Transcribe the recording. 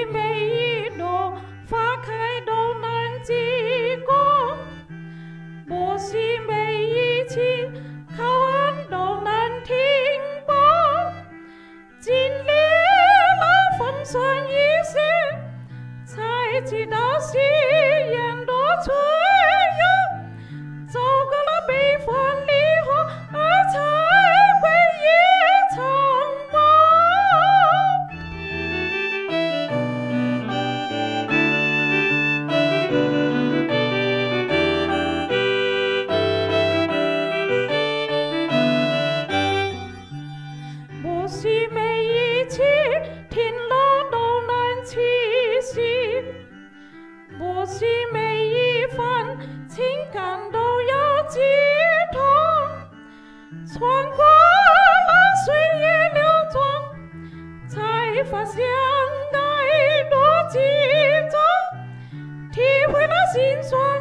每一朵花开都难及过，不惜每一期考案都难停泊。经历了风霜雨雪，才知道誓言多脆弱。走过了悲欢离合，爱才会一场梦。不惜每一期停了都难栖息，不惜每一番情感都要寄托，穿过了岁月流转，才发现爱多激动，体会了心酸。